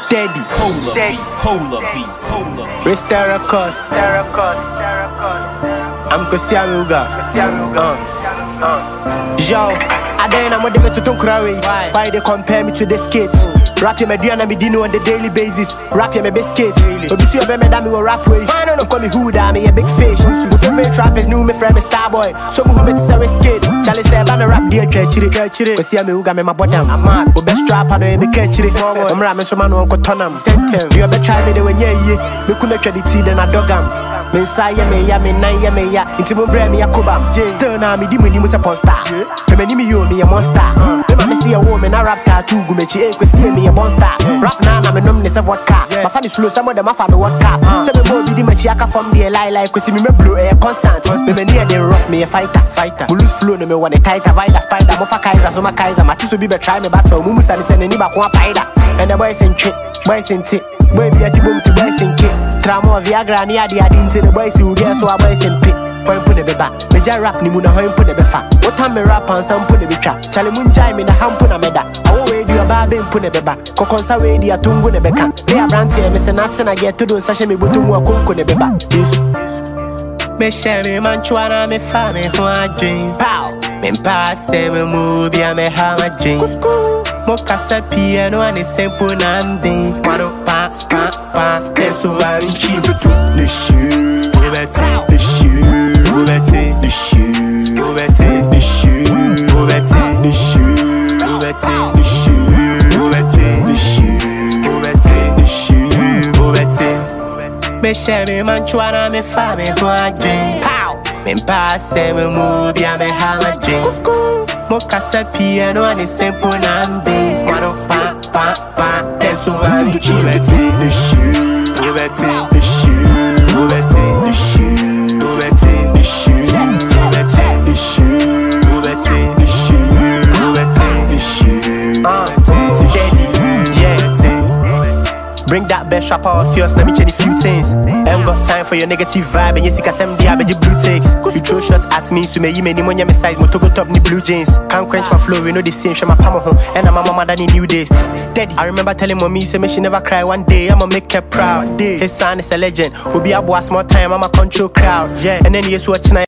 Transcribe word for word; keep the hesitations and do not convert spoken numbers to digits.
Steady. Cola beats, cola beats, cola beats. Restore a cost. I'm Kosiamuga. Yo, I then I'm a to Tunkrawi. Why they compare me to the skates? Rap your mediana me dino on the daily basis. Rap your me biscuit. But you see a beme that me will rap way. I don't call me who that me a big fish. But some main trappers knew me friend me Starboy. Some who met say we skate. Charlie say I'm a rap dear catchy catchy. Cause see me who got me my bottom. I'm mad. But best strap I know me catchy. I'm ramming some man on Cotonam. You ever try me the way yeah yeah. Me couldn't try the tea then I dog am. Me say me ya me nine ya me ya. Into my brain me a kubam. Still now me di me ni musa star. Me ni me yo me a monster. Me see a woman a rap tattoo go me chi e see me a monster. Rap now na me nom ne se vodka. My fan is slow some of them a fan the vodka. Say me boy di me chi aka from the lie like cause me me blow air constant. Me me near the rough me a fighter fighter. Me lose flow no me want a tighter rider spider. Mo fa kaiser so ma kaiser. Ma tiso bi be try me battle. Mu musa ni se ni ba ko apaida. And the boys in trick, boys in tick. Boy be a tibum to boys in kick. Tramo Viagra ni adi adi into the boys who get so a boys in pick. Point put the beba. Me ja rap ni mu na hoin put the befa. What time me rap and some put the bicha. Chale mun jai me na ham put na meda. I won't wait you a baby put the beba. Kokonsa way di a tungu ne beka. Me a brand here me se nuts and I get to do sasha me butu mu a kunku ne beba. Me share me man chwana me fa me ho a dream. Pow. Me pass me move ya me ha a dream. Mo kasa piano and it's simple nanding. Mano pa pa pa. Keso a vinci. Le shoe. Obete. Le shoe. Obete. Le shoe. Obete. Le shoe. Obete. Le shoe. Obete. Le shoe. Obete. Le shoe. Obete. Le shoe. Obete. Me share me man chwana me fa me ho a dream. Pow. Me pass me move ya me ha a dream. Mo kasa piano and it's simple nanding. Mano pa pa pa. Keso a vinci. Obete. Le shoe. Obete. Le shoe. Obete. Le shoe. Obete. Le shoe. Obete. Le shoe. Obete. Le shoe. Obete. Le shoe. Obete. Steady. Yeah. Bring that best rapper of yours, let me change a few things. Ain't got time for your negative vibe, and you see some dia be blue takes. You throw shots at me, so me you me ni monya me side, moto go top ni blue jeans. Can't quench my flow, we know the same, show my palm home, and I'm my mama than new days. Steady. I remember telling mommy, say me she never cry one day, I'ma make her proud. His son is a legend, will be a boss more time, I'ma control crowd. Yeah, and then you watching.